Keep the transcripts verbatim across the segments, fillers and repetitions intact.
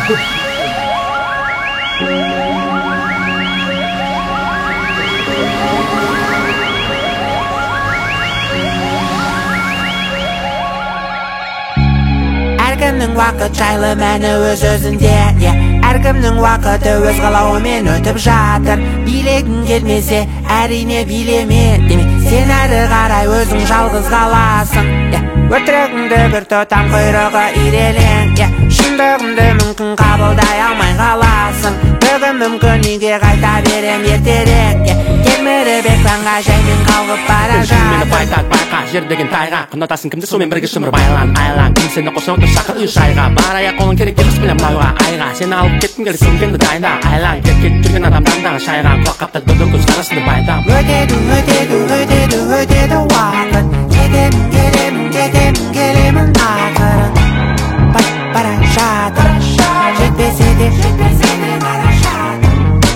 Әркімнің уақыт жайлы мәні өз өзінде, әркімнің уақыты өз қалауымен өтіп жатыр. Билегің келмесе әрине билеме, деме, сен әрі қарай өзің жалғыз қаласың. Өтірігіңді бір тұтам құйрығы ирелең, шындығыңды мүмкін қабылдай алмай қаласың. Бүгін мүмкін үйге қайта берем ертерек, келміріп экранға жаймен қалғып бара жатыр. Мені байта байқа, жер деген тайға, құнатасың кімді, сомен бірге шымыр байлан айлан. Кім сені қоса отыр шақыр үй шайға, бараяқ қолың керек емес білем лауға айға. Сені алып кеттім келі сөмкеңді дайында айлан. Кет кет жүрген адамдардағы шайға, құлақ қаптады бір көз қарасынды байдам. Өтеді, өтеді, өтеді, өтеді уақыт, кетемін, келемін, кетемін, келемін ақырын. Бара жатыр, жетпесе де, жетпесе де бара жатыр.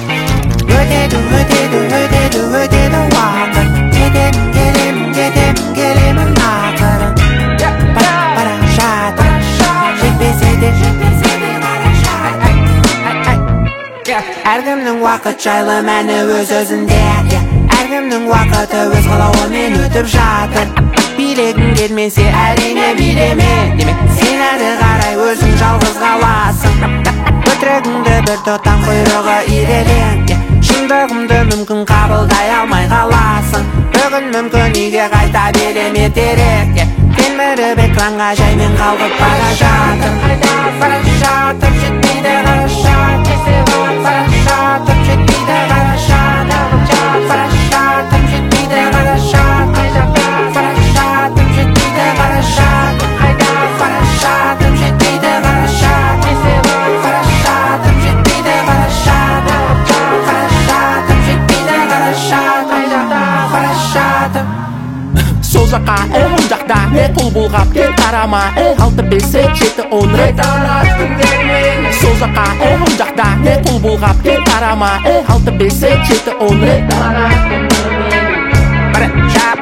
Өтеді, өтеді, өтеді, өтеді уақыт, кетемін, келемін, кетемін, келемін ақырын. Бара жатыр, жетпесе де, жетпесе де бара жатыр. Әркімнің уақыт жайлы мәні өз өзінде, әркімнің уақыты өз қалауымен өтіп жатыр. Билегің келмесе әрине билеме, деме, сен әрі қарай өзің жалғыз қаласың. Өтірігіңді бір тұтам құйрығы ирелең, шындығымды мүмкін қабылдай алмай қаласың. Бүгін мүмкін үйге қайта берем ертерек, телміріп экранға жаймен қалғып бара жатыр. Бара жатыр, жетпейді қарашат, бара жатыр, жетпейді қарашат, бара жатыр, жетпейді қарашат, бара жатыр, жетпейді қарашат, бара жатыр, жетпейді қарашат, бара жатыр, жетпейді қарашат, бара жатыр, жетпейді қарашат, бара жатыр. Сол жаққа, э, оң жақта, не қол бұлғап, кел қарама, э, алты бесі, жеті он рет. Сол жаққа, э, оң жақта, не қол бұлғап, кел қарама, э, алты бесі, жеті он рет. Бара жап